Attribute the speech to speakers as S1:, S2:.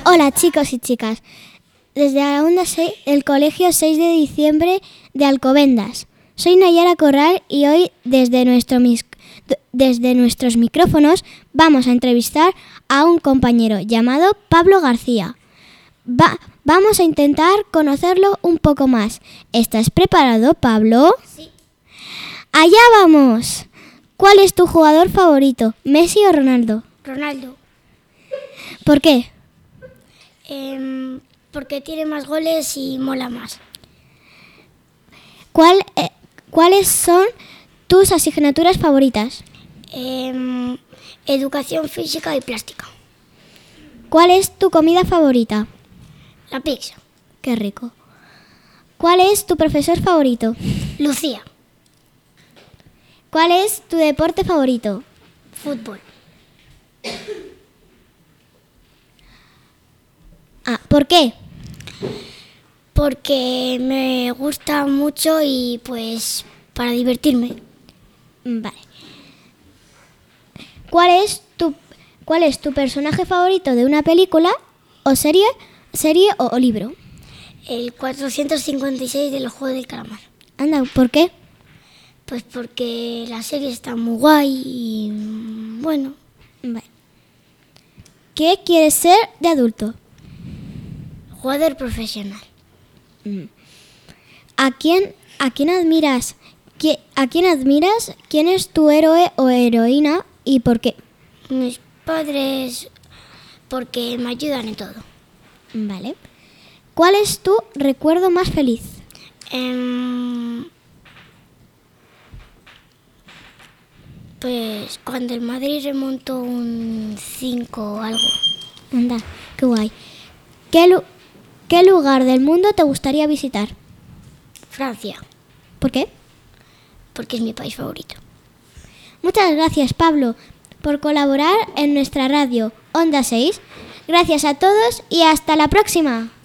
S1: Hola chicos y chicas, desde la Onda 6, el Colegio 6 de Diciembre de Alcobendas. Soy Nayara Corral y hoy desde nuestros micrófonos vamos a entrevistar a un compañero llamado Pablo García. Vamos a intentar conocerlo un poco más. ¿Estás preparado, Pablo?
S2: Sí.
S1: ¡Allá vamos! ¿Cuál es tu jugador favorito, Messi o Ronaldo?
S2: Ronaldo.
S1: ¿Por qué?
S2: Porque tiene más goles y mola más.
S1: ¿Cuáles son tus asignaturas favoritas?
S2: Educación física y plástica.
S1: ¿Cuál es tu comida favorita?
S2: La pizza.
S1: Qué rico. ¿Cuál es tu profesor favorito?
S2: Lucía.
S1: ¿Cuál es tu deporte favorito?
S2: Fútbol.
S1: ¿Por qué?
S2: Porque me gusta mucho y pues para divertirme.
S1: Vale. ¿Cuál es tu personaje favorito de una película o serie o libro?
S2: El 456 del juego del calamar.
S1: Anda, ¿por qué?
S2: Pues porque la serie está muy guay y bueno.
S1: Vale. ¿Qué quieres ser de adulto?
S2: Jugador profesional.
S1: ¿A quién admiras? ¿A quién admiras? ¿Quién es tu héroe o heroína y por qué?
S2: Mis padres, porque me ayudan en todo.
S1: Vale. ¿Cuál es tu recuerdo más feliz?
S2: Pues cuando el Madrid remontó un 5 o algo.
S1: Anda, qué guay. ¿Qué lugar del mundo te gustaría visitar?
S2: Francia,
S1: ¿Por qué?
S2: porque es mi país favorito.
S1: Muchas gracias, Pablo, por colaborar en nuestra radio Onda 6. Gracias a todos y hasta la próxima.